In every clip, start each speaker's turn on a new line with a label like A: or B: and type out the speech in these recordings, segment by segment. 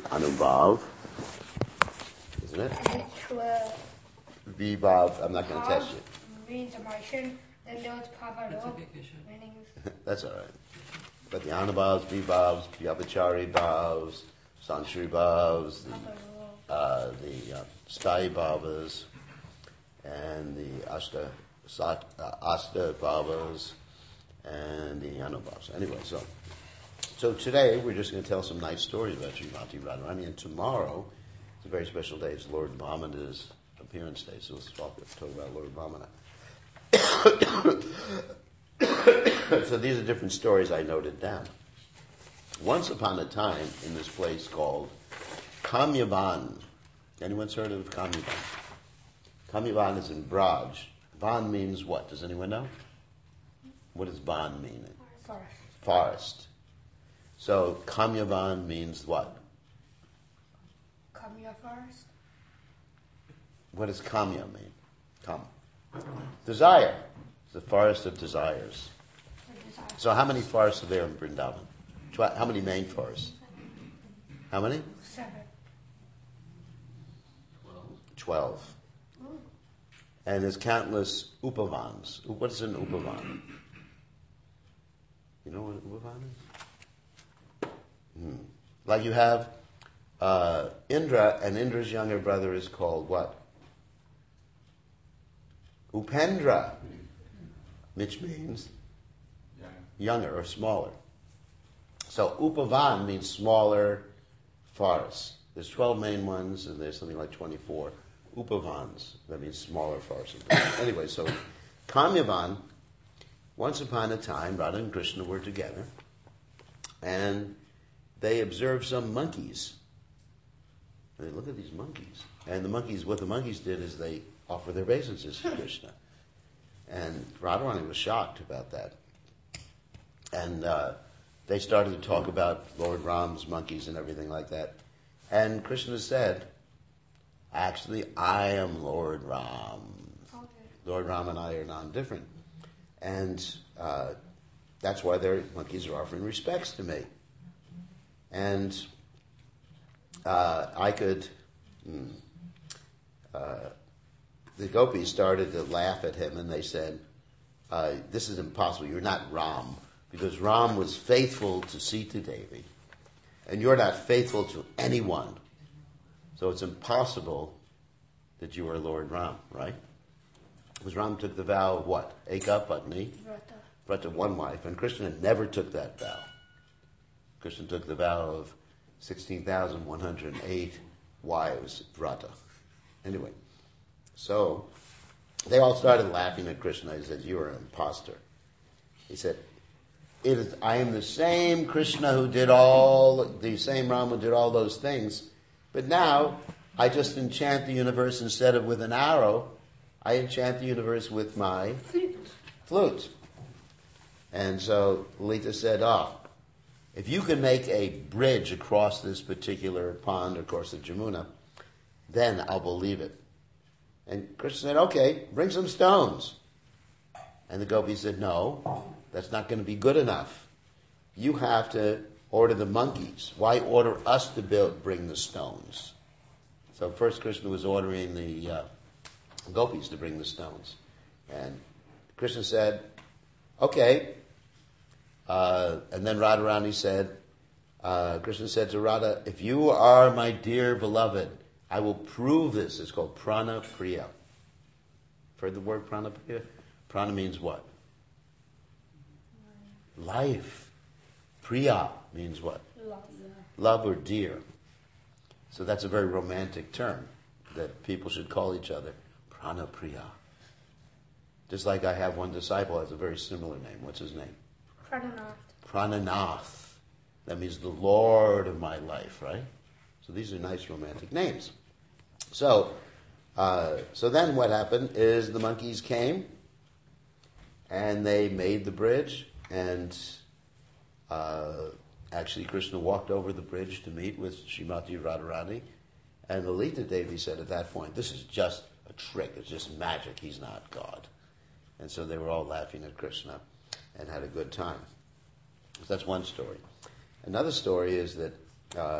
A: Anubhav, isn't it?
B: It's
A: Vibhav, I'm not going to test you.
B: means emotion, then there was Pavalo, meaning...
A: That's all right. But the Anubhavs, Vibhavs, Vyabhachari Bhavs, Sanshri Bhavs, the Sthayi Bhavas, and the Asta Bhavas, and the Anubhavs. Anyway, so today we're just going to tell some nice stories about Srimati Radharani, and tomorrow it's a very special day. It's Lord Vamana's appearance day, so let's talk about Lord Vamana. So these are different stories I noted down. Once upon a time in this place called Kamyavan. Anyone's heard of Kamyavan? Kamyavan is in Braj. Van means what? Does anyone know? What does Van mean?
B: Forest.
A: Forest. So Kamyavan means what?
B: Kamya forest.
A: What does Kamya mean? Kam. Desire. It's the forest of desires. So how many forests are there in Vrindavan? How many main forests? How many?
B: 7.
A: 12. And there's countless upavans. What is an upavan? You know what an upavan is? Like you have Indra, and Indra's younger brother is called what? Upendra, which means younger or smaller. So upavan means smaller forests. There's 12 main ones, and there's something like 24 upavans. That means smaller forests. Anyway, so Kamyavan, once upon a time, Radha and Krishna were together, and they observed some monkeys. And they look at these monkeys. And what the monkeys did is they offered their obeisances to Krishna. And Radharani was shocked about that. And they started to talk about Lord Ram's monkeys and everything like that. And Krishna said, actually, I am Lord Ram.
B: Okay.
A: Lord Ram and I are non-different. And that's why their monkeys are offering respects to me. And the gopis started to laugh at him, and they said, this is impossible. You're not Ram. Because Ram was faithful to Sita Devi, and you're not faithful to anyone. So it's impossible that you are Lord Ram, right? Because Ram took the vow of what? Eka Patni? Vrata, one wife. And Krishna never took that vow. Krishna took the vow of 16,108 wives, Vrata. Anyway, so they all started laughing at Krishna. He said, you are an imposter. He said, I am the same Krishna the same Ram who did all those things, but now I just enchant the universe instead of with an arrow. I enchant the universe with my flute. And so Lalita said, if you can make a bridge across this particular pond, across the Jamuna, then I'll believe it. And Krishna said, okay, bring some stones. And the gopis said, no, that's not going to be good enough. You have to order the monkeys. Why order us to bring the stones? So first Krishna was ordering the gopis to bring the stones. And Krishna said, okay. And then Radharani said, Krishna said to Radha, if you are my dear beloved, I will prove this. It's called Prana Priya. Heard the word Prana Priya? Prana means what? Life. Priya means what?
B: Love.
A: Love or dear. So that's a very romantic term that people should call each other. Prana Priya. Just like I have one disciple who has a very similar name. What's his name?
B: Prananath.
A: Prananath. That means the Lord of my life, right? So these are nice romantic names. So then what happened is the monkeys came and they made the bridge, and actually Krishna walked over the bridge to meet with Srimati Radharani, and Lalita Devi said at that point, this is just a trick, it's just magic, he's not God. And so they were all laughing at Krishna and had a good time. So that's one story. Another story is that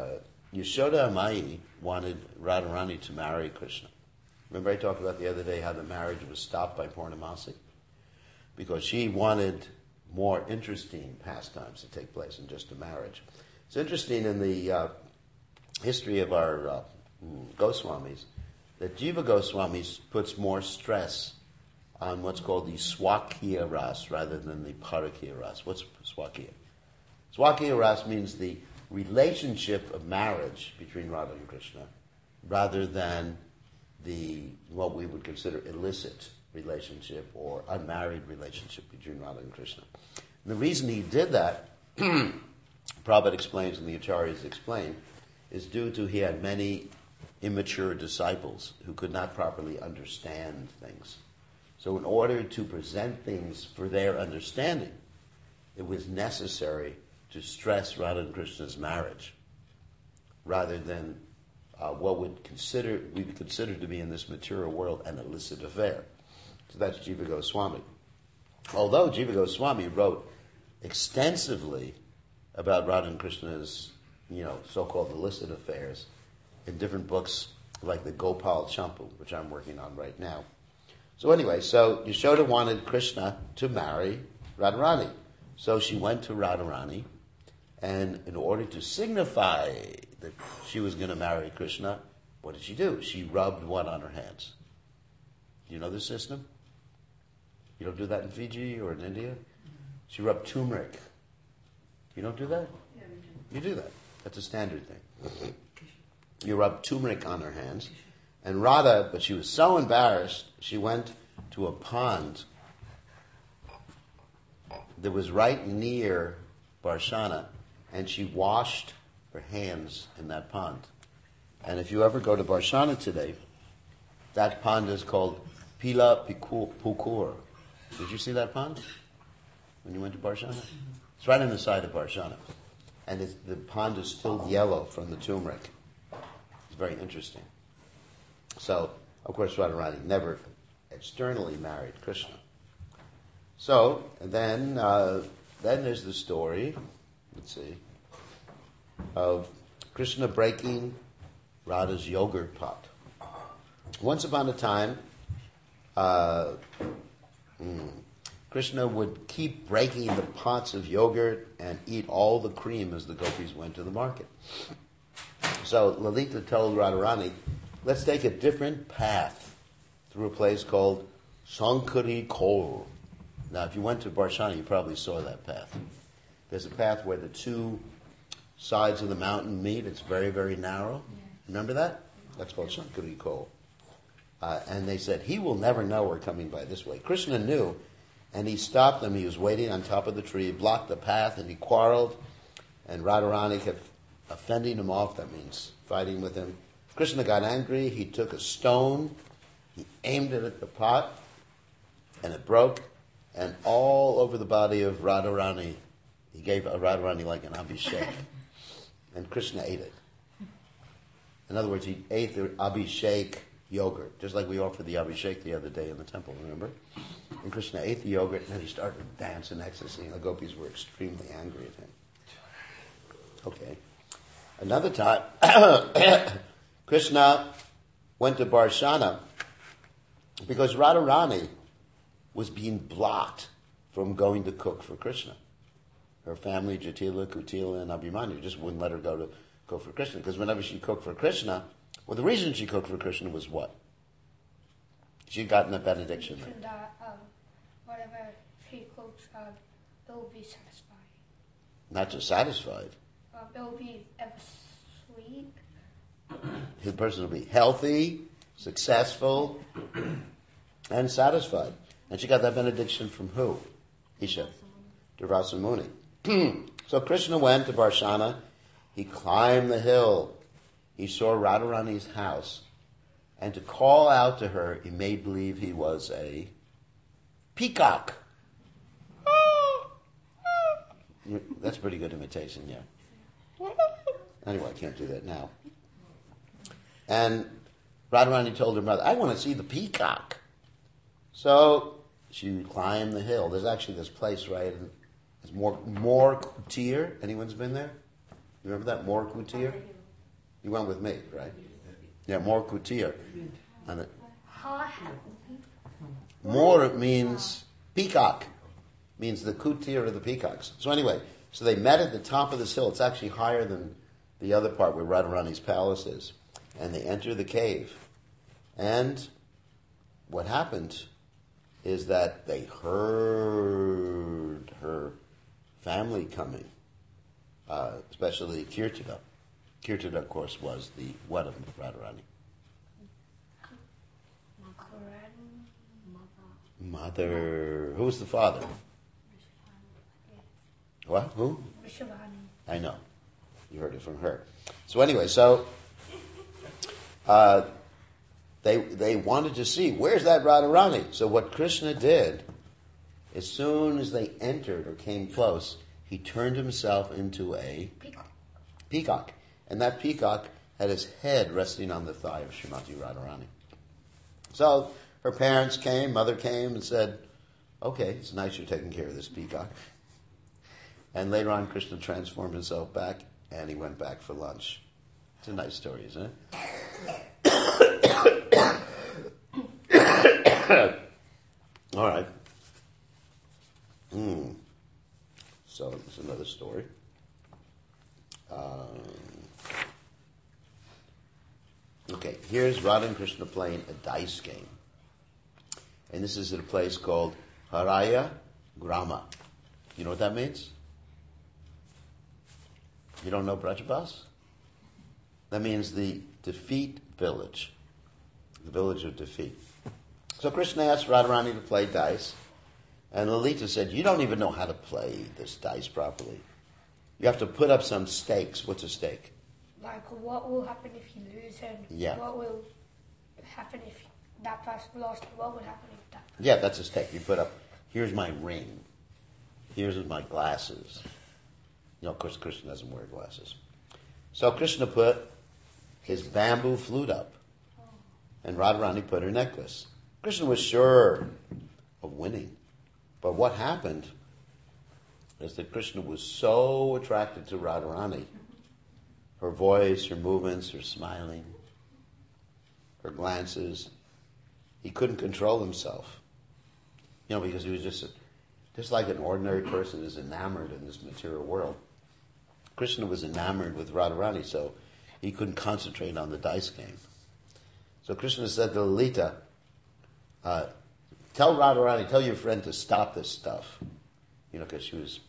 A: Yashoda Amai wanted Radharani to marry Krishna. Remember I talked about the other day how the marriage was stopped by Purnamasi? Because she wanted more interesting pastimes to take place than just a marriage. It's interesting in the history of our Goswamis that Jiva Goswami puts more stress on what's called the Swakya Ras rather than the Parakya Ras. What's Swakya? Swakya Ras means the relationship of marriage between Radha and Krishna rather than what we would consider illicit relationship or unmarried relationship between Radha and Krishna. And the reason he did that, Prabhupada explains and the Acharyas explain, is due to he had many immature disciples who could not properly understand things. So in order to present things for their understanding, it was necessary to stress Radha and Krishna's marriage rather than what we would consider to be in this material world an illicit affair. So that's Jiva Goswami. Although Jiva Goswami wrote extensively about Radha and Krishna's, so-called illicit affairs in different books like the Gopal Champu, which I'm working on right now. So anyway, Yashoda wanted Krishna to marry Radharani. So she went to Radharani, and in order to signify that she was going to marry Krishna, what did she do? She rubbed what on her hands? Do you know this system? You don't do that in Fiji or in India? She rubbed turmeric. You don't do that?
C: Yeah, we do.
A: You do that. That's a standard thing. You rub turmeric on her hands. And Radha, but she was so embarrassed, she went to a pond that was right near Barshana, and she washed her hands in that pond. And if you ever go to Barshana today, that pond is called Pila Pukur. Did you see that pond when you went to Barshana? It's right on the side of Barshana. And the pond is still yellow from the turmeric. It's very interesting. So, of course, Radharani never externally married Krishna. So, then there's the story, of Krishna breaking Radha's yogurt pot. Once upon a time, Krishna would keep breaking the pots of yogurt and eat all the cream as the gopis went to the market. So Lalita told Radharani, let's take a different path through a place called Sankari Kol. Now, if you went to Barshana, you probably saw that path. There's a path where the two sides of the mountain meet. It's very, very narrow. Remember that? That's called Sankari Kol. And they said, he will never know we're coming by this way. Krishna knew, and he stopped them. He was waiting on top of the tree, blocked the path, and he quarreled. And Radharani kept fending him off. That means fighting with him. Krishna got angry. He took a stone. He aimed it at the pot, and it broke. And all over the body of Radharani, he gave Radharani like an abhishek. And Krishna ate it. In other words, he ate the abhishek yogurt, just like we offered the abhishek the other day in the temple, remember? And Krishna ate the yogurt, and then he started to dance in ecstasy, and the gopis were extremely angry at him. Okay. Another time, Krishna went to Barshana because Radharani was being blocked from going to cook for Krishna. Her family, Jatila, Kutila, and Abhimanyu, just wouldn't let her go to cook for Krishna. Because whenever she cooked for Krishna, well, the reason she cooked for Krishna was what? She'd gotten a benediction.
B: Whatever she cooks, it will be satisfied.
A: Not just satisfied.
B: It will be ever sweet.
A: The person will be healthy, successful, and satisfied. And she got that benediction from who? Isha. Durvasa Muni. So Krishna went to Barshana. He climbed the hill. He saw Radharani's house. And to call out to her, he made believe he was a peacock. That's a pretty good imitation, yeah. Anyway, I can't do that now. And Radharani told her mother, I want to see the peacock. So she climbed the hill. There's actually this place, right? It's More Kutir. Anyone's been there? You remember that? More Kutir? You went with me, right? Yeah, Mor Kutir. And Mor means peacock. Means the kutir of the peacocks. So anyway, so they met at the top of this hill. It's actually higher than the other part where Radharani's palace is. And they enter the cave. And what happened is that they heard her family coming, especially Kirtida. Kirtida, of course, was the what of Radharani? Mother. Who was the father? What? Who? I know. You heard it from her. So anyway, they wanted to see, where's that Radharani? So what Krishna did, as soon as they entered or came close, he turned himself into a peacock. And that peacock had his head resting on the thigh of Srimati Radharani. So her parents came, mother came and said, okay, it's nice you're taking care of this peacock. And later on, Krishna transformed himself back, and he went back for lunch. It's a nice story, isn't it? All right. So there's another story. Okay, here's Radha and Krishna playing a dice game. And this is at a place called Haraya Grama. You know what that means? You don't know Brajabas? That means the defeat village. The village of defeat. So Krishna asked Radharani to play dice. And Lalita said, you don't even know how to play this dice properly. You have to put up some stakes. What's a stake?
B: Like, what will happen if you lose, and what will happen if that person lost, and what would happen if that person...
A: Yeah, that's a stake. You put up, here's my ring. Here's my glasses. Of course, Krishna doesn't wear glasses. So Krishna put his bamboo flute up, and Radharani put her necklace. Krishna was sure of winning. But what happened is that Krishna was so attracted to Radharani, her voice, her movements, her smiling, her glances, he couldn't control himself. Because he was just like an ordinary person is enamored in this material world. Krishna was enamored with Radharani, so he couldn't concentrate on the dice game. So Krishna said to Lalita, tell Radharani, tell your friend to stop this stuff. Because she was,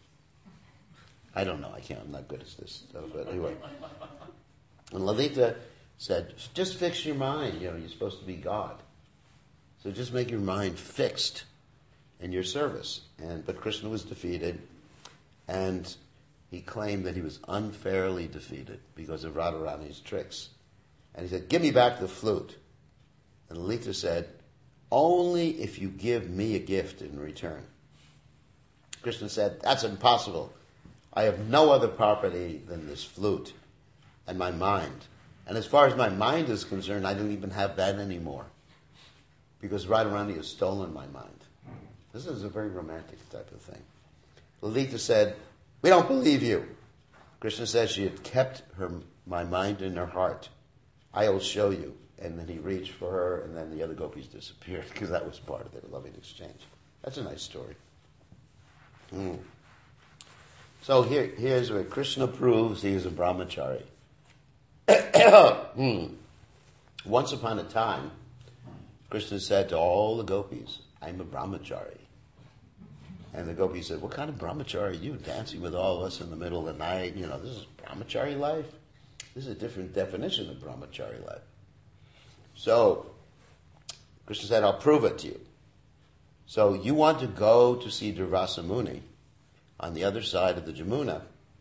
A: I don't know, I'm not good at this stuff, but anyway. And Lalita said, just fix your mind, you're supposed to be God. So just make your mind fixed in your service. But Krishna was defeated, and he claimed that he was unfairly defeated because of Radharani's tricks. And he said, give me back the flute. And Lalita said, only if you give me a gift in return. Krishna said, that's impossible. I have no other property than this flute and my mind. And as far as my mind is concerned, I don't even have that anymore, because Radharani has stolen my mind. This is a very romantic type of thing. Lalita said, we don't believe you. Krishna said she had kept my mind in her heart. I will show you. And then he reached for her, and then the other gopis disappeared, because that was part of their loving exchange. That's a nice story. So here's where Krishna proves he is a brahmachari. Once upon a time, Krishna said to all the gopis, I'm a brahmachari. And the gopis said, what kind of brahmachari are you, dancing with all of us in the middle of the night? This is brahmachari life? This is a different definition of brahmachari life. So Krishna said, I'll prove it to you. So you want to go to see Durvasa Muni on the other side of the Jamuna.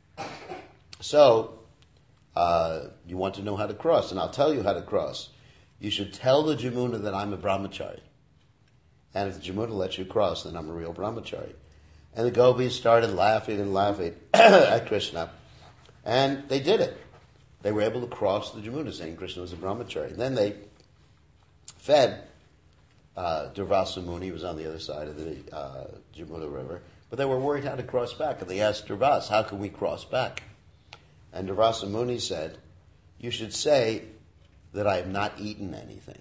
A: So you want to know how to cross, and I'll tell you how to cross. You should tell the Jamuna that I'm a brahmachari. And if the Jamuna lets you cross, then I'm a real brahmachari. And the gopis started laughing and laughing at Krishna. And they did it. They were able to cross the Jamuna, saying Krishna was a brahmachari. And then they fed Durvasa Muni, who was on the other side of the Jamuna River. But they were worried how to cross back. And they asked Durvasa, how can we cross back? And Durvasa Muni said, you should say that I have not eaten anything.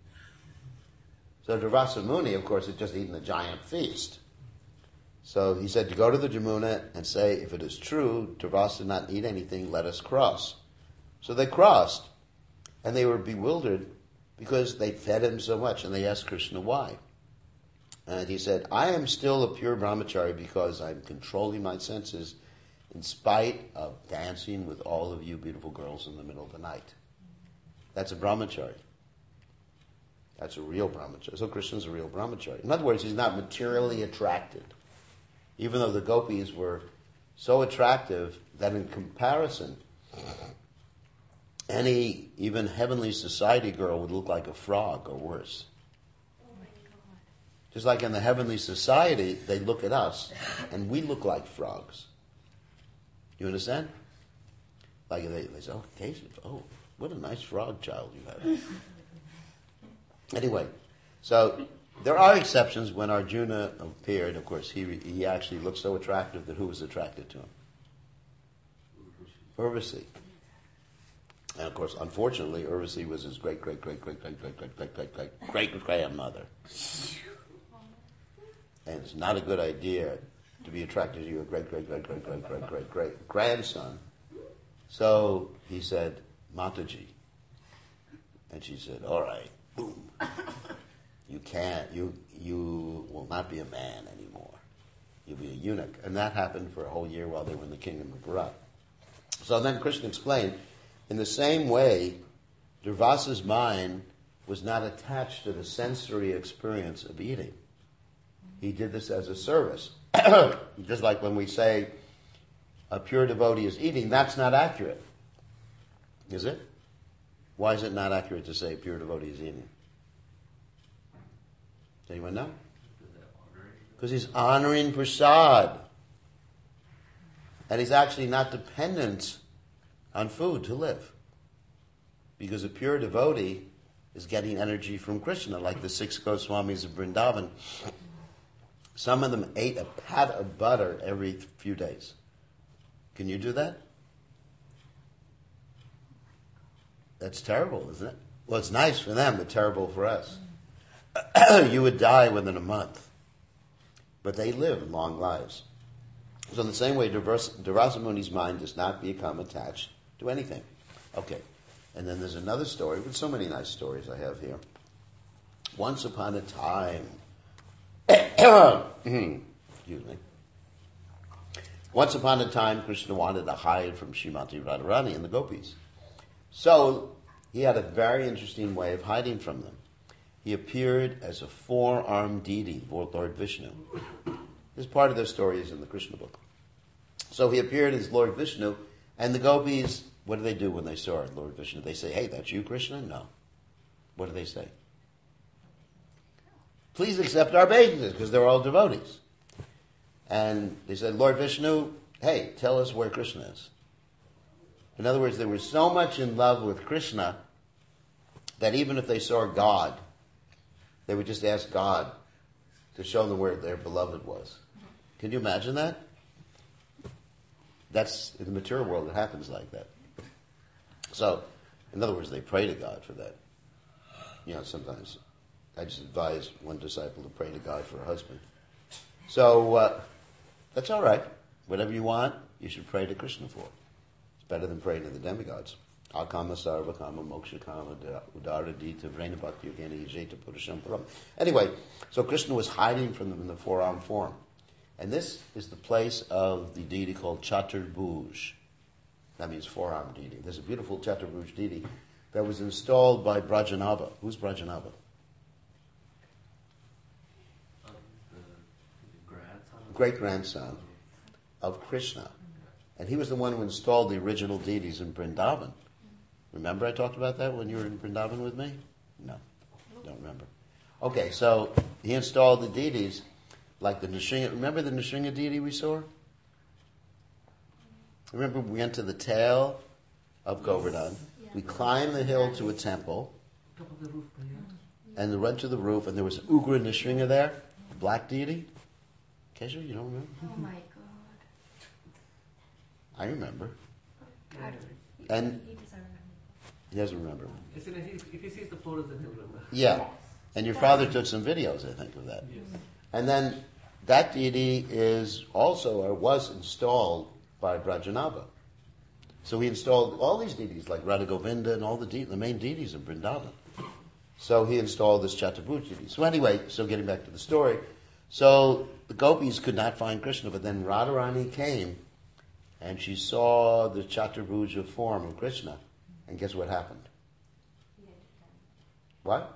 A: So Durvasa Muni, of course, had just eaten a giant feast. So he said to go to the Jamuna and say, if it is true, Durvasa did not eat anything, let us cross. So they crossed, and they were bewildered because they fed him so much, and they asked Krishna why. And he said, I am still a pure brahmachari because I'm controlling my senses in spite of dancing with all of you beautiful girls in the middle of the night. That's a brahmachari. That's a real brahmachari. So Krishna's a real brahmachari. In other words, he's not materially attracted. Even though the gopis were so attractive that in comparison, any even heavenly society girl would look like a frog or worse.
C: Oh my God.
A: Just like in the heavenly society, they look at us and we look like frogs. You understand? Like they say, oh, Keshav, oh, what a nice frog child you have. Anyway, so there are exceptions. When Arjuna appeared, of course, he actually looked so attractive that who was attracted to him? Urvasi. And of course, unfortunately, Urvasi was his great-great-great-great-great-great-great-great-grandmother. And it's not a good idea to be attracted to your great-great-great-great-great-great-grandson. So he said, Mataji. And she said, all right, boom. You will not be a man anymore. You'll be a eunuch. And that happened for a whole year while they were in the kingdom of Bharat. So then Krishna explained, in the same way, Durvasa's mind was not attached to the sensory experience of eating. He did this as a service. Just like when we say a pure devotee is eating, that's not accurate. Is it? Why is it not accurate to say a pure devotee is eating? Does anyone know? Because he's honoring prasad. And he's actually not dependent on food to live. Because a pure devotee is getting energy from Krishna, like the 6 Goswamis of Vrindavan. Some of them ate a pat of butter every few days. Can you do that? That's terrible, isn't it? Well, it's nice for them, but terrible for us. You would die within a month. But they live long lives. So in the same way, Durvasa Muni's mind does not become attached to anything. Okay. And then there's another story, with so many nice stories I have here. Once upon a time, excuse me. Once upon a time, Krishna wanted to hide from Srimati Radharani and the gopis. So he had a very interesting way of hiding from them. He appeared as a 4-armed deity, Lord Vishnu. This part of their story is in the Krishna book. So he appeared as Lord Vishnu, and the gopis, what do they do when they saw Lord Vishnu? They say, hey, that's you, Krishna? No. What do they say? Please accept our obeisances, because they're all devotees. And they said, Lord Vishnu, hey, tell us where Krishna is. In other words, they were so much in love with Krishna that even if they saw God, they would just ask God to show them where their beloved was. Can you imagine that? That's, in the material world, it happens like that. So, in other words, they pray to God for that. You know, sometimes I just advise one disciple to pray to God for a husband. So, that's all right. Whatever you want, you should pray to Krishna for. It's better than praying to the demigods. Akama sarva kama moksha kama udara dita vrena bhakti yogena yajeta purusham param. Anyway, so Krishna was hiding from them in the 4-armed form. And this is the place of the deity called Chaturbhuj. That means 4-armed deity. There's a beautiful Chaturbhuj deity that was installed by Brajanava. Who's Brajanava? Great-grandson of Krishna. And he was the one who installed the original deities in Vrindavan. Remember I talked about that when you were in Vrindavan with me? No, don't remember. Okay, so he installed the deities like the Nrsinga. Remember the Nrsinga deity we saw? Remember we went to the tail of Govardhan. Yeah. We climbed the hill to a temple. And we went to the roof, and there was Ugra Nrsinga there, a black deity. Kesha, you don't remember?
C: Oh my God.
A: I remember. And He doesn't remember.
D: If he sees the photos, then he'll remember.
A: Yeah. And your father took some videos, I think, of that.
D: Yes.
A: And then that deity is also, or was installed by Brajanava. So he installed all these deities, like Radha Govinda and all the main deities of Vrindavan. So he installed this Chaturabhuj deity. So anyway, so getting back to the story, so the gopis could not find Krishna, but then Radharani came, and she saw the Chaturabhuja form of Krishna, and guess what happened? What?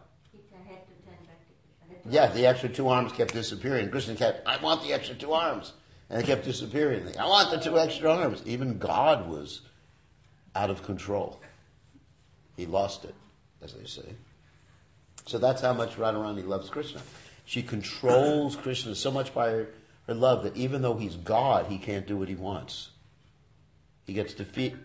A: Yeah, the extra two arms kept disappearing. Krishna kept, I want the extra two arms. And they kept disappearing. I want the two extra arms. Even God was out of control. He lost it, as they say. So that's how much Radharani loves Krishna. She controls Krishna so much by her love that even though he's God, he can't do what he wants. He gets defeated.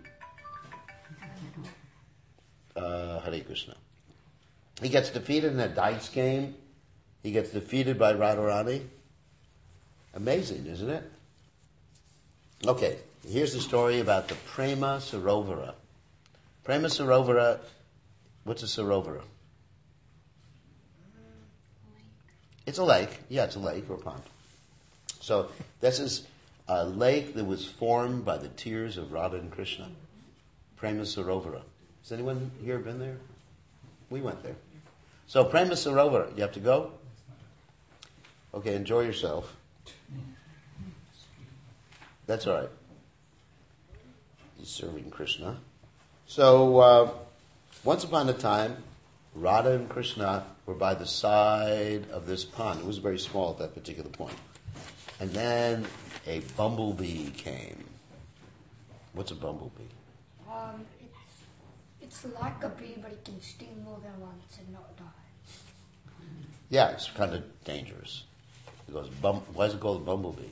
A: Hare Krishna. He gets defeated in a dice game. He gets defeated by Radharani. Amazing, isn't it? Okay, here's the story about the Prema Sarovara. Prema Sarovara, what's a Sarovara? It's a lake. Yeah, it's a lake or a pond. So this is a lake that was formed by the tears of Radha and Krishna. Prema Sarovara. Has anyone here been there? We went there. So Prema Sarovara, you have to go? Okay, enjoy yourself. That's all right. He's serving Krishna. So once upon a time, Radha and Krishna were by the side of this pond. It was very small at that particular point. And then a bumblebee came. What's a bumblebee?
B: It's like a bee, but it can sting more than once and not die.
A: Yeah, it's kind of dangerous. It goes, why is it called a bumblebee?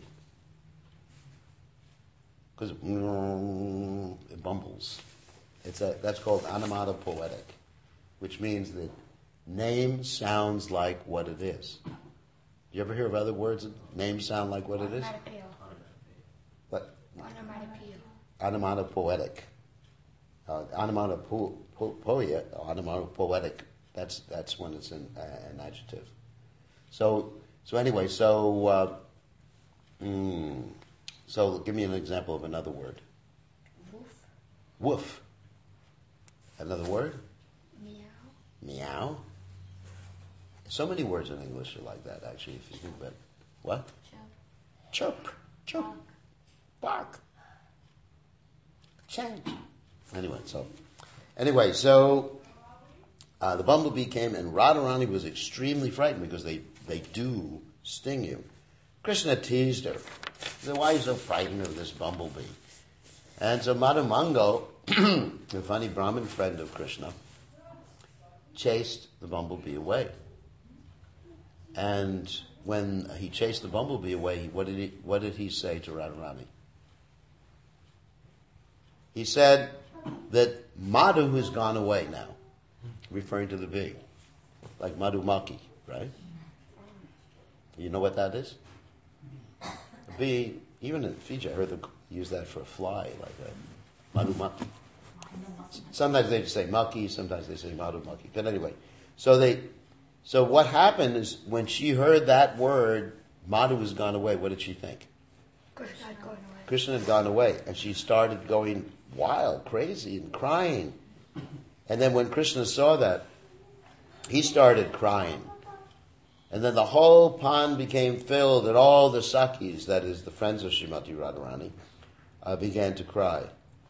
A: Because it bumbles. That's called onomatopoetic, which means that name sounds like what it is. You ever hear of other words that names sound like what it is?
B: Onomatopoeia.
A: What?
B: Onomatopoeia.
A: Onomatopoetic. Onomatopoetic. That's when it's an adjective. So anyway, so give me an example of another word.
B: Woof.
A: Woof. Another word?
B: Meow.
A: Meow. So many words in English are like that, actually, if you think about it. What?
B: Chirp.
A: Chirp. Chirp. Bark. Change. Anyway, so the bumblebee came, and Radharani was extremely frightened because they do sting you. Krishna teased her. He said, why are you so frightened of this bumblebee? And so Madhumango, the funny Brahmin friend of Krishna, chased the bumblebee away. And when he chased the bumblebee away, what did he say to Radharani? He said that Madhu has gone away now, referring to the bee, like Madhumaki, right? You know what that is? A bee, even in Fiji, I heard them use that for a fly, like a Madhumaki. Sometimes they just say maki, sometimes they say Madhumaki. But anyway, so what happened is when she heard that word, Madhu has gone away, what did she think?
B: Krishna had gone away.
A: Krishna had gone away, and she started going wild, crazy, and crying. And then when Krishna saw that, he started crying. And then the whole pond became filled, and all the Sakis, that is, the friends of Srimati Radharani, began to cry.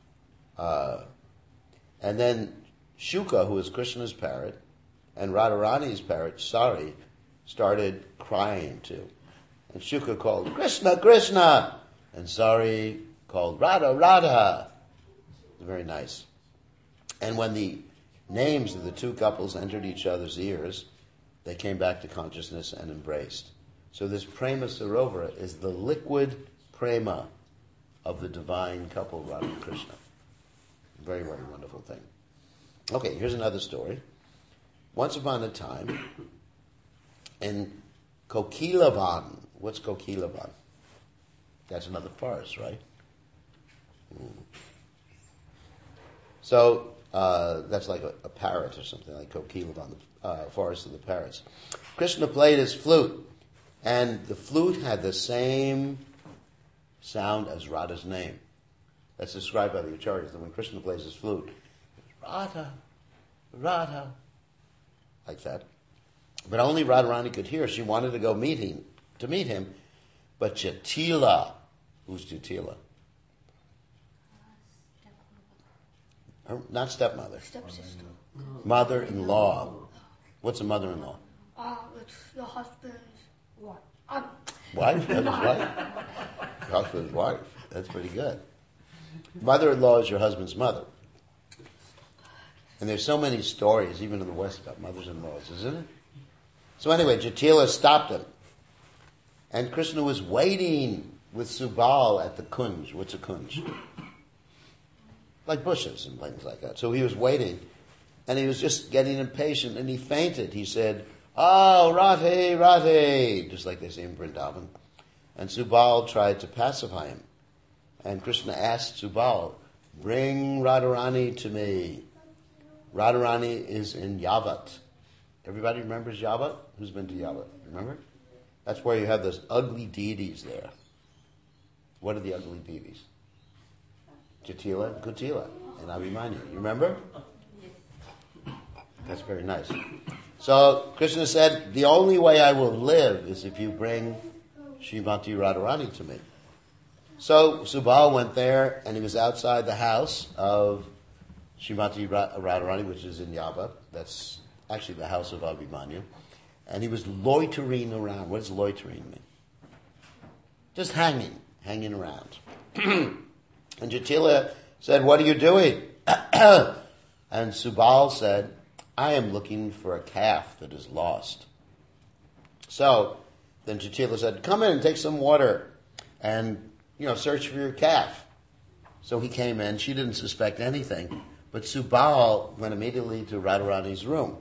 A: And then Shuka, who is Krishna's parrot, and Radharani's parrot, Sari, started crying too. And Shuka called, Krishna, Krishna! And Sari called, Radha, Radha! Very nice. And when the names of the two couples entered each other's ears, they came back to consciousness and embraced. So this Prema Sarovara is the liquid prema of the divine couple, Radha and Krishna. Very, very wonderful thing. Okay, here's another story. Once upon a time, in Kokilavan, what's Kokilavan? That's another forest, right? So, That's like a parrot or something, like Kokila on the Forest of the Parrots. Krishna played his flute, and the flute had the same sound as Radha's name. That's described by the Acharyas, that when Krishna plays his flute, Radha, Radha, like that. But only Radharani could hear. She wanted to go meet him, but Jatila, who's Jatila? Not stepmother.
B: Stepsister.
A: Mother-in-law. What's a mother-in-law?
B: It's your husband's wife.
A: Wife? That was wife. Your husband's wife. That's pretty good. Mother-in-law is your husband's mother. And there's so many stories, even in the West, about mothers-in-laws, isn't it? So anyway, Jatila stopped him. And Krishna was waiting with Subal at the kunj. What's a kunj? Like bushes and things like that. So he was waiting, and he was just getting impatient, and he fainted. He said, "Oh, Radhe, Radhe," just like they say in Vrindavan. And Subal tried to pacify him. And Krishna asked Subal, "Bring Radharani to me." Radharani is in Yavat. Everybody remembers Yavat? Who's been to Yavat? Remember? That's where you have those ugly deities there. What are the ugly deities? Jatila, Kutila, and Abhimanyu. You remember? That's very nice. So Krishna said, the only way I will live is if you bring Srimati Radharani to me. So Subal went there, and he was outside the house of Srimati Radharani, which is in Yava. That's actually the house of Abhimanyu. And he was loitering around. What does loitering mean? Just hanging around. And Jatila said, "What are you doing?" And Subal said, "I am looking for a calf that is lost." So then Jatila said, "Come in and take some water and, search for your calf." So he came in. She didn't suspect anything. But Subal went immediately to Radharani's room.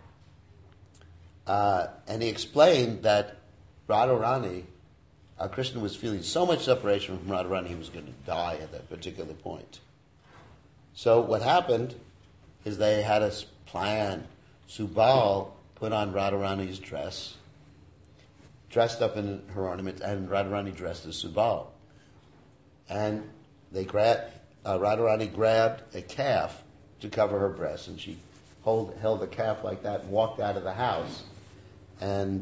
A: And he explained that Radharani, Krishna was feeling so much separation from Radharani, he was going to die at that particular point. So what happened is they had a plan. Subal put on Radharani's dress, dressed up in her ornament, and Radharani dressed as Subal. And Radharani grabbed a calf to cover her breast, and she held the calf like that and walked out of the house. And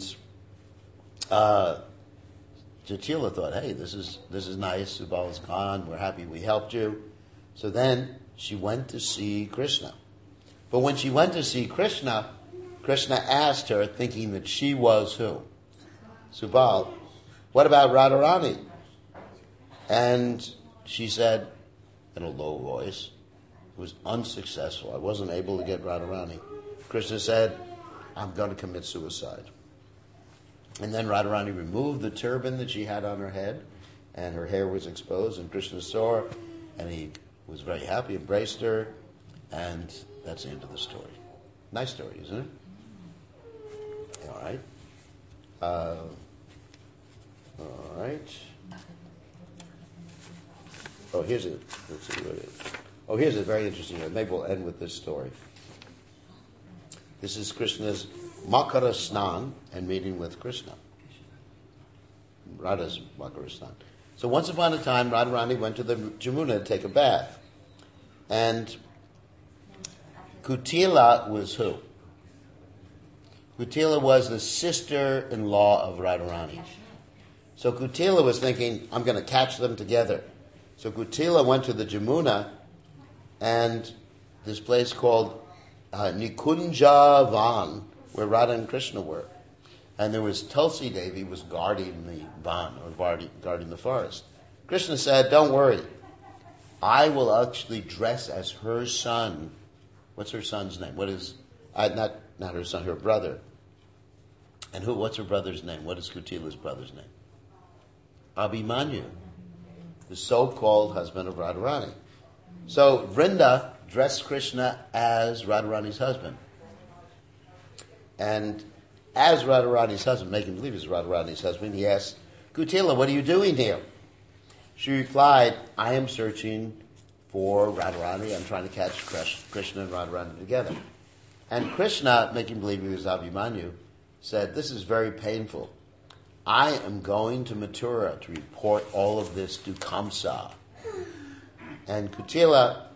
A: Jatila thought, "Hey, this is nice. Subal is gone. We're happy we helped you." So then she went to see Krishna. But when she went to see Krishna, Krishna asked her, thinking that she was who? Subal. "What about Radharani?" And she said, in a low voice, it was unsuccessful. I wasn't able to get Radharani. Krishna said, "I'm going to commit suicide." And then Radharani removed the turban that she had on her head, and her hair was exposed, and Krishna saw her, and he was very happy, embraced her, and that's the end of the story. Nice story, isn't it? All right. All right. Here's a very interesting one. Maybe we'll end with this story. This is Krishna's Makara Snan and meeting with Krishna. Radha's Makara Snan. So once upon a time, Radharani went to the Jamuna to take a bath. And Kutila was who? Kutila was the sister-in-law of Radharani. So Kutila was thinking, I'm going to catch them together. So Kutila went to the Jamuna, and this place called Nikunja Van, where Radha and Krishna were. And there was Tulsi Devi was guarding the Van, or guarding the forest. Krishna said, "Don't worry. I will actually dress as her son." What's her son's name? What is, not her son, her brother. And what's her brother's name? What is Kutila's brother's name? Abhimanyu, the so-called husband of Radharani. So Vrinda dressed Krishna as Radharani's husband. And as Radharani's husband, making believe he's Radharani's husband, he asked, "Kutila, what are you doing here?" She replied, "I am searching for Radharani. I'm trying to catch Krishna and Radharani together. And Krishna, making believe he was Abhimanyu, said, this is very painful. I am going to Mathura to report all of this to Kamsa. And Kutila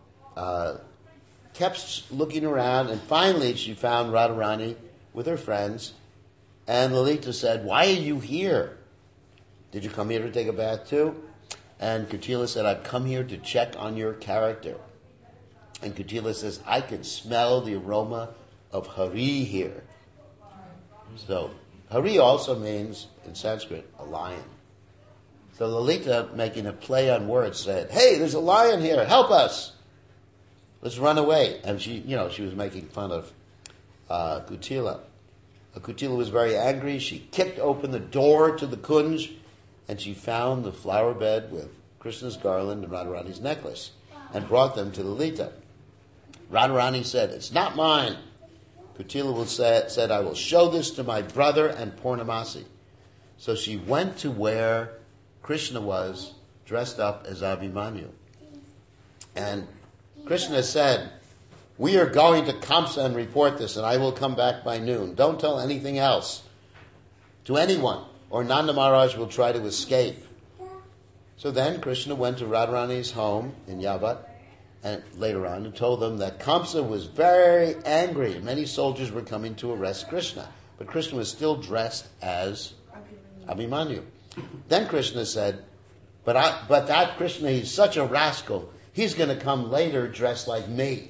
A: kept looking around, and finally she found Radharani with her friends, and Lalita said, why are you here? Did you come here to take a bath too? And Kutila said, I've come here to check on your character. And Kutila says, I can smell the aroma of Hari here. So, Hari also means, in Sanskrit, a lion. So Lalita, making a play on words, said, hey, there's a lion here, help us. Let's run away. And she was making fun of Kutila. Kutila was very angry. She kicked open the door to the kunj, and she found the flower bed with Krishna's garland and Radharani's necklace, and brought them to Lalita. Radharani said, it's not mine. Kutila said, I will show this to my brother and Purnamasi. So she went to where Krishna was, dressed up as Abhimanyu. And Krishna said, we are going to Kamsa and report this, and I will come back by noon. Don't tell anything else to anyone, or Nanda Maharaj will try to escape. So then Krishna went to Radharani's home in Yavat, and later on, and told them that Kamsa was very angry. Many soldiers were coming to arrest Krishna, but Krishna was still dressed as Abhimanyu. Then Krishna said, but that Krishna, he's such a rascal. He's going to come later dressed like me.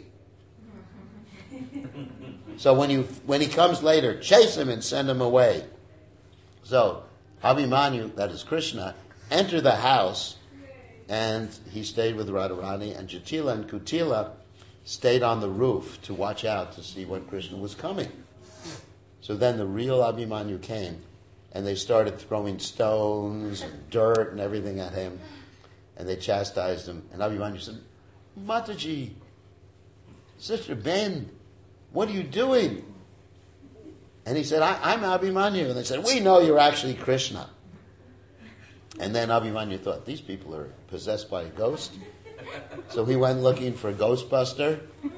A: So when he comes later, chase him and send him away. So Abhimanyu, that is Krishna, entered the house, and he stayed with Radharani, and Jatila and Kutila stayed on the roof to watch out to see when Krishna was coming. So then the real Abhimanyu came, and they started throwing stones and dirt and everything at him, and they chastised him. And Abhimanyu said, Mataji, Sister Ben, what are you doing? And he said, I'm Abhimanyu. And they said, we know you're actually Krishna. And then Abhimanyu thought, these people are possessed by a ghost. So he went looking for a Ghostbuster.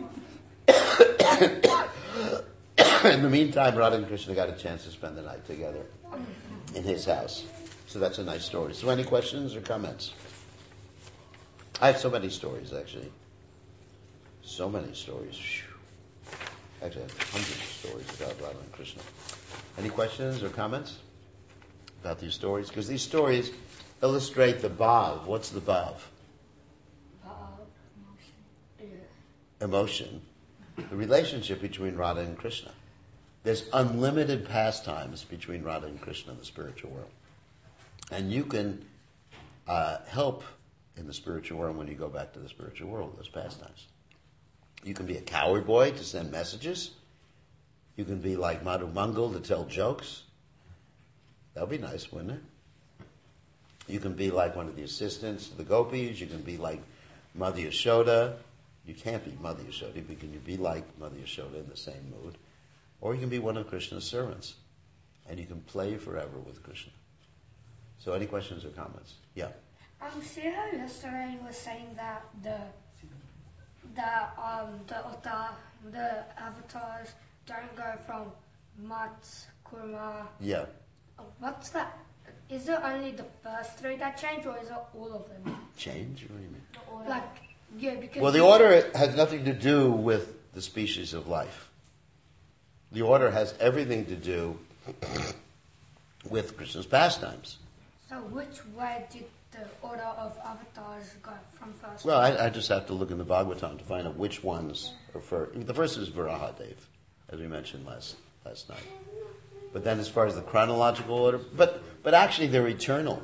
A: In the meantime, Radha and Krishna got a chance to spend the night together in his house. So that's a nice story. So any questions or comments? I have so many stories, actually. So many stories. Actually, I have hundreds of stories about Radha and Krishna. Any questions or comments about these stories? Because these stories illustrate the bhav. What's the bhav? Emotion. The relationship between Radha and Krishna. There's unlimited pastimes between Radha and Krishna in the spiritual world. And you can help in the spiritual world when you go back to the spiritual world, those pastimes. You can be a coward boy to send messages. You can be like Madhu Mangal to tell jokes. That would be nice, wouldn't it? You can be like one of the assistants to the gopis. You can be like Mother Yashoda. You can't be Mother Yashoda, but can you be like Mother Yashoda in the same mood? Or you can be one of Krishna's servants, and you can play forever with Krishna. So any questions or comments? Yeah.
B: See how yesterday you were saying that the avatars don't go from Mat, Kurma.
A: Yeah.
B: What's that? Is it only the first three that change, or is it all of them?
A: Change? What do you mean?
B: Like, yeah, because...
A: Well, the order has nothing to do with the species of life. The order has everything to do with Krishna's pastimes.
B: So which way did the order of avatars go from first?
A: Well, I just have to look in the Bhagavatam to find out which ones are first. The first is Varahadev, as we mentioned last night. But then as far as the chronological order, but actually they're eternal.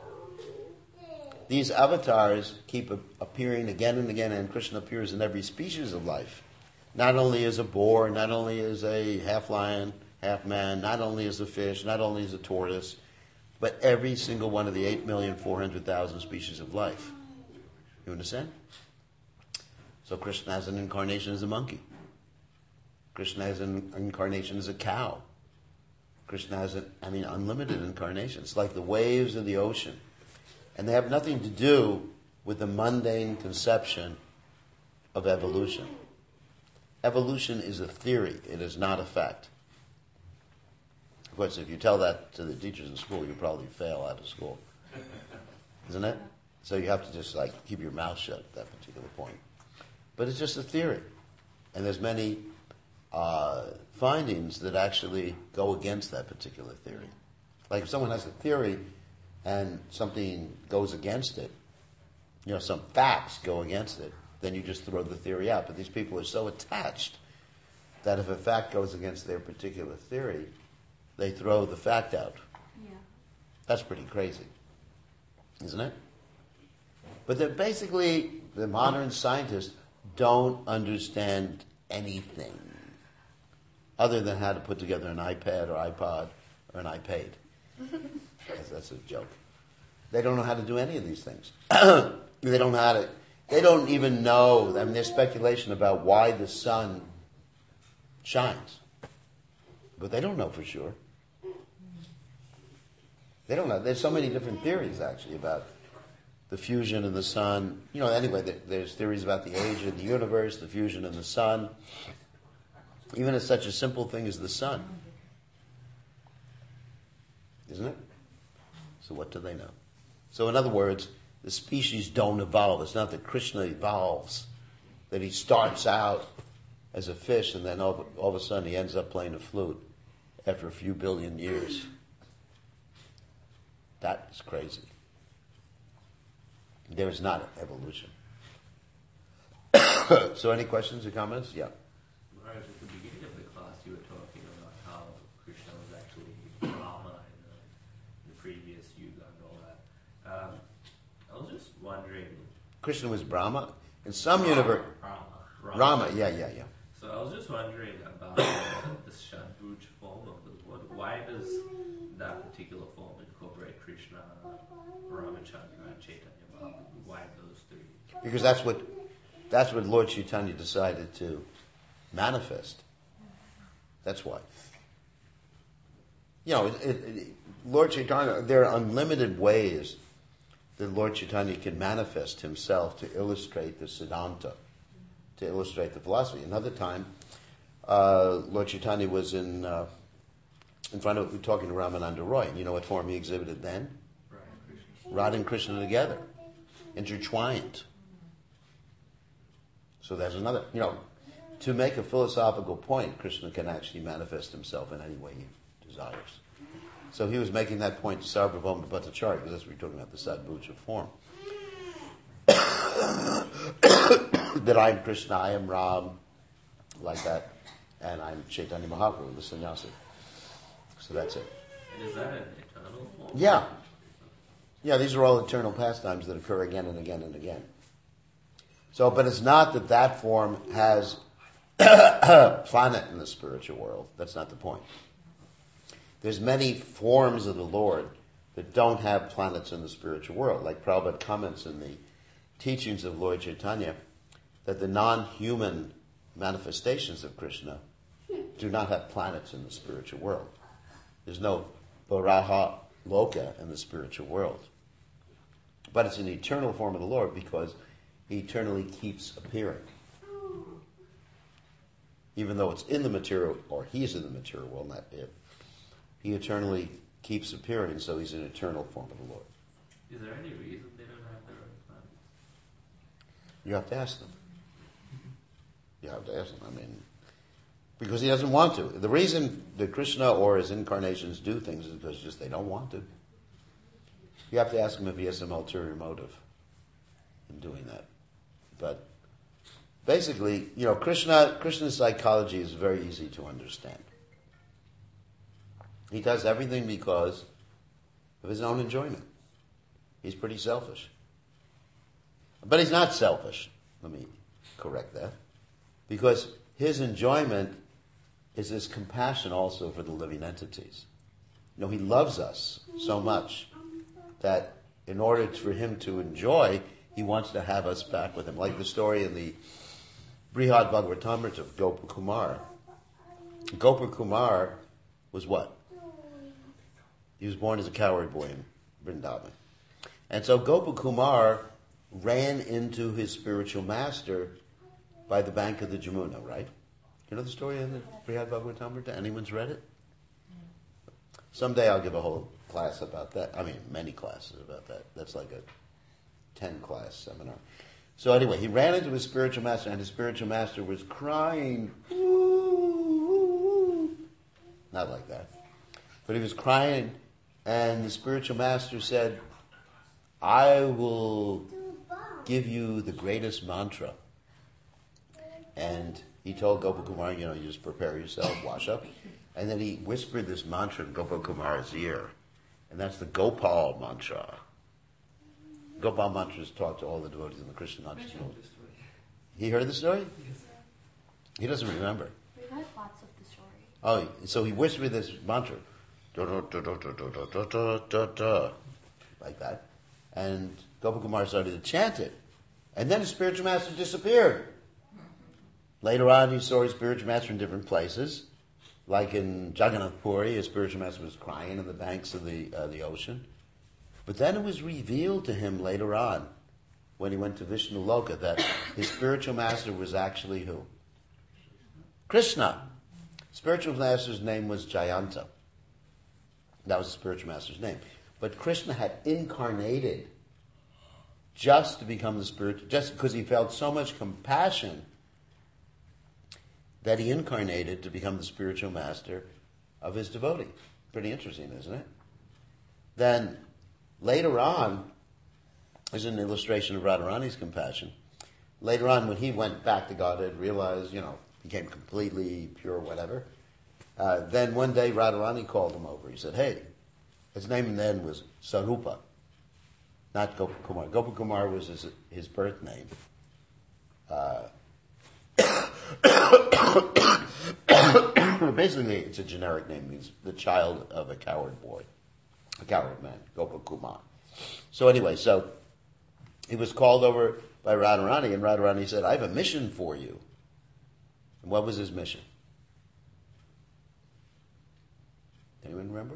A: These avatars keep appearing again and again, and Krishna appears in every species of life. Not only as a boar, not only as a half lion, half man, not only as a fish, not only as a tortoise, but every single one of the 8,400,000 species of life. You understand? So Krishna has an incarnation as a monkey. Krishna has an incarnation as a cow. Krishna has unlimited incarnations. It's like the waves of the ocean. And they have nothing to do with the mundane conception of evolution. Evolution is a theory. It is not a fact. Of course, if you tell that to the teachers in school, you probably fail out of school. Isn't it? So you have to just keep your mouth shut at that particular point. But it's just a theory. And there's many findings that actually go against that particular theory. Like if someone has a theory and something goes against it, some facts go against it, then you just throw the theory out. But these people are so attached that if a fact goes against their particular theory, they throw the fact out.
C: Yeah.
A: That's pretty crazy, isn't it? But basically, the modern scientists don't understand anything other than how to put together an iPad or iPod or an iPad. That's a joke. They don't know how to do any of these things. They don't even know. I mean, there's speculation about why the sun shines. But they don't know for sure. They don't know. There's so many different theories, actually, about the fusion of the sun. Anyway, there's theories about the age of the universe, the fusion of the sun. Even as such a simple thing as the sun. Isn't it? So what do they know? So in other words, the species don't evolve. It's not that Krishna evolves, that he starts out as a fish and then all of a sudden he ends up playing a flute after a few billion years. That is crazy. There is not evolution. So any questions or comments? Yeah.
D: Maharaj, at the beginning of the class you were talking about how Krishna was actually Brahma in the previous yuga and all that. I was just wondering...
A: Krishna was Brahma? In some universe... Rama, yeah.
D: So I was just wondering about the Shadbhuj form of the Lord. Why does that particular form incorporate Krishna, Ramachandra, and Chaitanya Mahaprabhu? Why those three?
A: Because that's what Lord Chaitanya decided to manifest. That's why. Lord Chaitanya, there are unlimited ways that Lord Chaitanya can manifest himself to illustrate the Siddhanta, to illustrate the philosophy. Another time, Lord Chaitanya was in front of, talking to Ramananda Roy. And you know what form he exhibited then? Radha and Krishna together, intertwined. So there's another, to make a philosophical point, Krishna can actually manifest himself in any way he desires. So he was making that point to Sarvabhauma Bhattacharya, because that's what we're talking about, the Sadbhuja form. That I'm Krishna, I am Ram, like that, and I'm Chaitanya Mahaprabhu, the sannyasi. So that's it.
D: And is that an eternal form?
A: Yeah. Yeah, these are all eternal pastimes that occur again and again and again. So, but it's not that form has a planet in the spiritual world. That's not the point. There's many forms of the Lord that don't have planets in the spiritual world. Like Prabhupada comments in the teachings of Lord Chaitanya that the non-human manifestations of Krishna do not have planets in the spiritual world. There's no Varaha Loka in the spiritual world. But it's an eternal form of the Lord because he eternally keeps appearing. Even though it's in the material, or he's in the material world, not it. He eternally keeps appearing, so he's an eternal form of the Lord.
D: Is there any reason they don't have their own planets?
A: You have to ask them. You have to ask them. Because he doesn't want to. The reason that Krishna or his incarnations do things is because just they don't want to. You have to ask him if he has some ulterior motive in doing that. But basically, Krishna's psychology is very easy to understand. He does everything because of his own enjoyment. He's pretty selfish. But he's not selfish. Let me correct that. Because his enjoyment is his compassion also for the living entities. He loves us so much that in order for him to enjoy, he wants to have us back with him. Like the story in the Brihad Bhagavatamrita of Gopakumar. Gopakumar was what? He was born as a cowherd boy in Vrindavan. And so Gopakumar ran into his spiritual master by the bank of the Jamuna, right? You know the story in the Brihad Bhagavatamrita? Anyone's read it? Someday I'll give a whole class about that. I mean, many classes about that. That's like a 10-class seminar. So anyway, he ran into his spiritual master, and his spiritual master was crying. Not like that. But he was crying, and the spiritual master said, I will give you the greatest mantra. And he told Gopakumar, you just prepare yourself, wash up. And then he whispered this mantra in Gopakumar's ear. And that's the Gopal mantra. Gopal mantra is taught to all the devotees in the Krishna consciousness. He heard the story? He doesn't remember.
C: We've heard parts of the story.
A: Oh, so he whispered this mantra. Like that. And Gopakumar started to chant it. And then his spiritual master disappeared. Later on, he saw his spiritual master in different places. Like in Jagannath Puri, his spiritual master was crying on the banks of the ocean. But then it was revealed to him later on, when he went to Vishnu Loka, that his spiritual master was actually who? Krishna. Spiritual master's name was Jayanta. That was the spiritual master's name. But Krishna had incarnated just to become the spiritual, just because he felt so much compassion that he incarnated to become the spiritual master of his devotee. Pretty interesting, isn't it? Then, later on, there's an illustration of Radharani's compassion. Later on, when he went back to Godhead, realized, became completely pure, whatever, then one day Radharani called him over. He said, hey, his name then was Sarupa, not Gopakumar. Gopakumar was his birth name. Basically, it's a generic name. It means the child of a coward boy, a coward man, Gopakumar. So anyway, he was called over by Radharani, and Radharani said, I have a mission for you. And what was his mission? Anyone remember?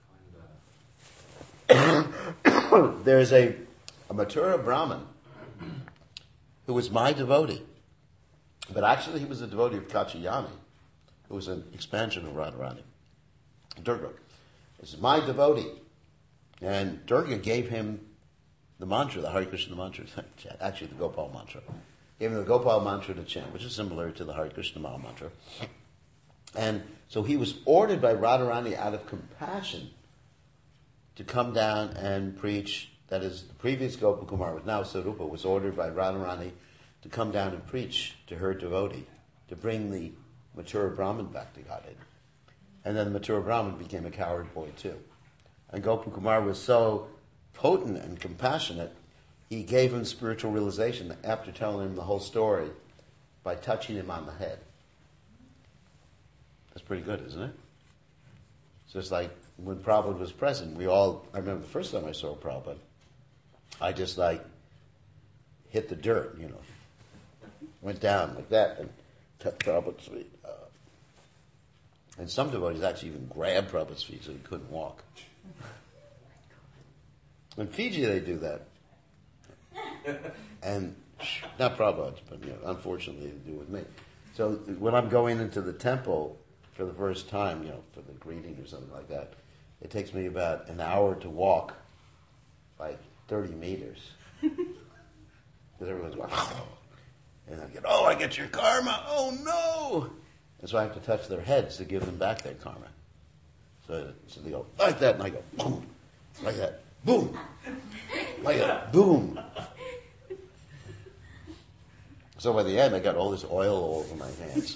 A: There's a Mathura Brahmin who was my devotee. But actually he was a devotee of Kachayani, who was an expansion of Radharani. Durga. This is my devotee. And Durga gave him the mantra, the Hare Krishna mantra to chant. Actually, the Gopal mantra. Gave him the Gopal mantra to chant, which is similar to the Hare Krishna Maha mantra. And so he was ordered by Radharani out of compassion to come down and preach. That is, the previous Gopakumar, now Sarupa, was ordered by Radharani to come down and preach to her devotee, to bring the Mathura Brahmin back to Godhead. And then the Mathura Brahmin became a coward boy too. And Gopakumar was so potent and compassionate, he gave him spiritual realization after telling him the whole story by touching him on the head. That's pretty good, isn't it? It's just like when Prabhupada was present, I remember the first time I saw Prabhupada, I just hit the dirt, went down like that and touched Prabhupada's feet. And some devotees actually even grabbed Prabhupada's feet so he couldn't walk. In Fiji they do that. And not Prabhupada's, but unfortunately they do with me. So when I'm going into the temple for the first time, for the greeting or something like that, it takes me about an hour to walk, 30 meters. Because everyone's going, and I get your karma, oh no! And so I have to touch their heads to give them back their karma. So they go like that, and I go, boom, like that, boom, like that, boom. So by the end, I got all this oil all over my hands.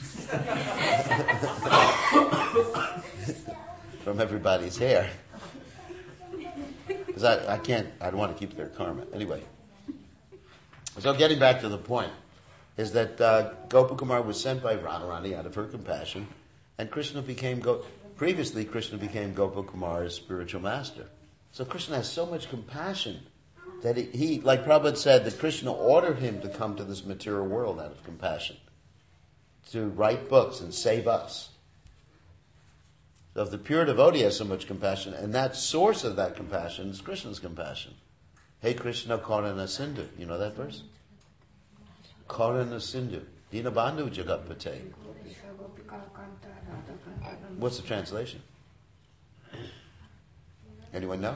A: From everybody's hair. Because I don't want to keep their karma. Anyway. So getting back to the point, is that Gopakumar was sent by Radharani out of her compassion, and previously Krishna became Gopakumar's spiritual master. So Krishna has so much compassion that he, like Prabhupada said, that Krishna ordered him to come to this material world out of compassion, to write books and save us. So if the pure devotee has so much compassion, and that source of that compassion is Krishna's compassion. Hey Krishna Karana Sindhu. You know that verse? Karana Sindhu. Dinabandhu Jagatpate. What's the translation? Anyone know?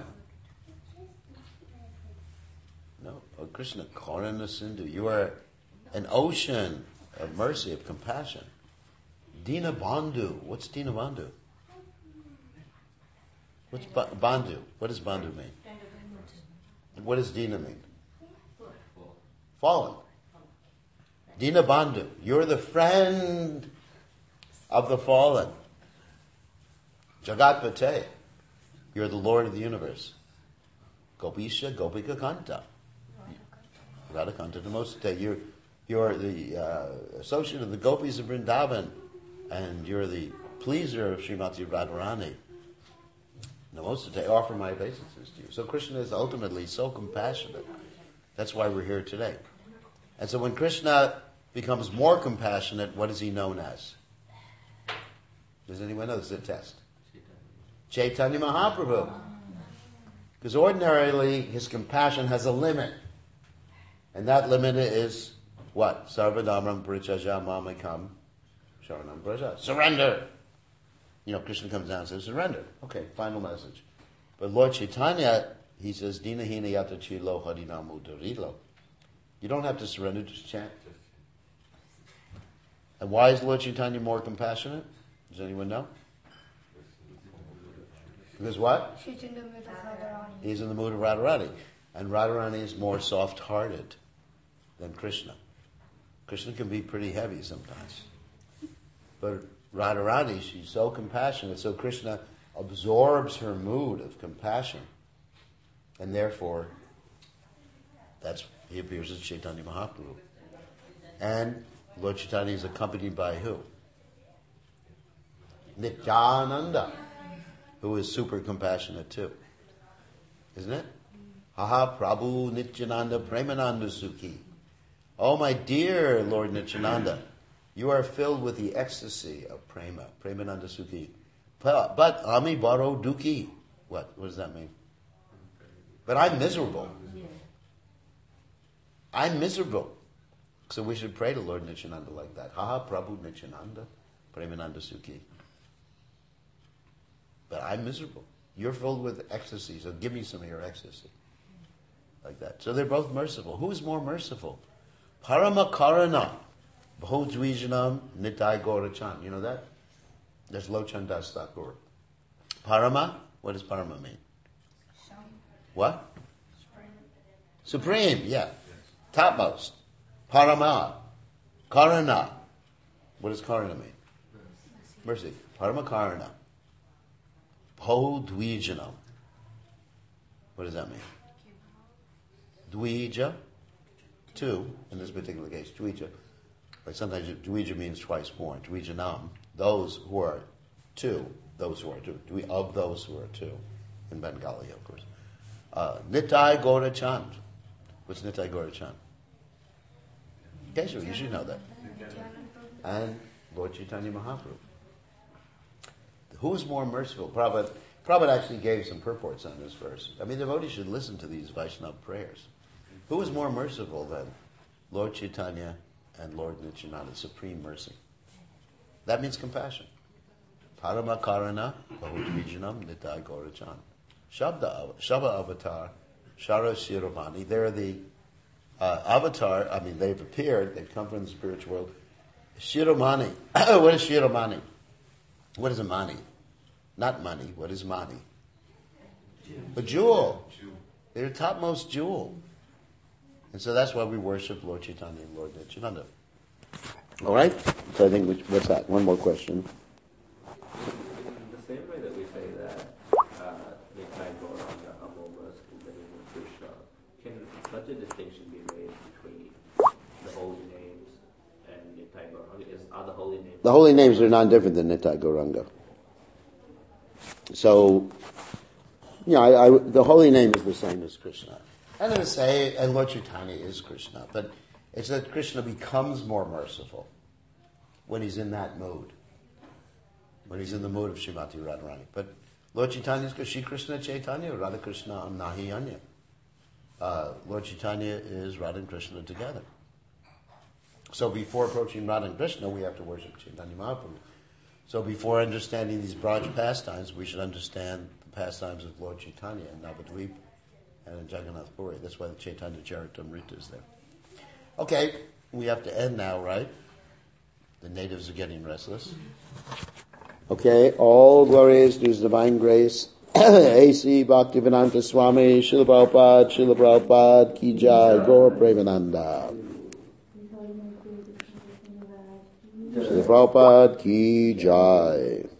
A: No. Oh, Krishna Karana Sindhu. You are an ocean of mercy, of compassion. Dinabandhu. What's Dinabandhu? What's Bandhu? What does Bandhu mean? What does Dina mean? Fallen. Dina Bandhu. You're the friend of the fallen. Jagatpate. You're the Lord of the universe. Gopisha Gopika Kanta. Radha Kanta Namoste. You're the associate of the gopis of Vrindavan, and you're the pleaser of Srimati Radharani. Namoste, offer my obeisances to you. So Krishna is ultimately so compassionate. That's why we're here today. And so when Krishna becomes more compassionate, what is he known as? Does anyone know? This is a test. Chaitanya Mahaprabhu. Because ordinarily his compassion has a limit. And that limit is what? Sarvadamram Parichaja Mamakam Sharanam Praja. Surrender. You know, Krishna comes down and says, surrender. Okay, final message. But Lord Chaitanya, he says, Dina Hina Yata Chilo Harinamu Darilo. You don't have to surrender, just chant. And why is Lord Chaitanya more compassionate? Does anyone know? Because what?
B: She's in the mood of Radharani.
A: He's in the mood of Radharani. And Radharani is more soft-hearted than Krishna. Krishna can be pretty heavy sometimes. But Radharani, she's so compassionate, so Krishna absorbs her mood of compassion. And therefore, he appears as Chaitanya Mahaprabhu. And Lord Chaitanya is accompanied by who? Nityananda, who is super compassionate too. Isn't it? Haha Prabhu Nityananda Premananda Sukhi. Oh my dear Lord Nityananda, you are filled with the ecstasy of prema, Premananda Sukhi. But Ami Baro Dukhi. What does that mean? But I'm miserable. I'm miserable. So we should pray to Lord Nityananda like that. Haha Prabhu Nityananda Premananda Sukhi. But I'm miserable. You're filled with ecstasy, so give me some of your ecstasy. Like that. So they're both merciful. Who's more merciful? Paramakarana. Bhodvijanam Nitai Gaurachan. You know that? There's Lochan Das Thakur. Parama? What does Parama mean? What? Supreme, yeah. Topmost. Parama. Karana. What does Karana mean? Mercy. Paramakarana. Bhodvijanam. What does that mean? Dvija. Two, in this particular case. Dvija. Like sometimes Dvija means twice more. Dvijanam. Those who are two. Those who are two. Of those who are two. In Bengali, of course. Nitai Gaurachand. What's Nitai Gaurachand? Okay, so you should know that. And Lord Chaitanya Mahaprabhu. Who's more merciful? Prabhupada actually gave some purports on this verse. I mean, devotees should listen to these Vaishnava prayers. Who is more merciful than Lord Chaitanya and Lord Nityananda? Supreme mercy. That means compassion. Paramakarana Bahudvijanam Nitai Gaurachan. Shabda Avatar, Shara Shiromani. They're the avatar, they've appeared, they've come from the spiritual world. Shiromani. What is Shiromani? What is a mani? Not money. What is mani? A jewel. They're the topmost jewel. And so that's why we worship Lord Chaitanya and Lord Nityananda. All right? So I think, what's that? One more question.
D: In the same way that we say that Nitai Gauranga Amomas in the name of Krishna, can such a distinction be made between the holy names and Nitai Gauranga? Are the holy names...
A: The holy names are non-different than Nitai Gauranga. So, the holy name is the same as Krishna. And I would say, and Lord Chaitanya is Krishna, but it's that Krishna becomes more merciful when he's in that mood. When he's in the mood of Srimati Radharani. But Lord Chaitanya is Shri Krishna Chaitanya, Radha Krishna Nahi Anya. Lord Chaitanya is Radha and Krishna together. So before approaching Radha and Krishna, we have to worship Chaitanya Mahaprabhu. So before understanding these Braj pastimes, we should understand the pastimes of Lord Chaitanya in Navadvip and in Jagannath Puri. That's why the Chaitanya Charitamrita is there. Okay, we have to end now, right? The natives are getting restless. Okay, all glories to His divine grace. A.C. Bhaktivedanta Swami, Srila Prabhupada, Ki Jai, Gaura Premananda. Srila Prabhupada Ki Jai.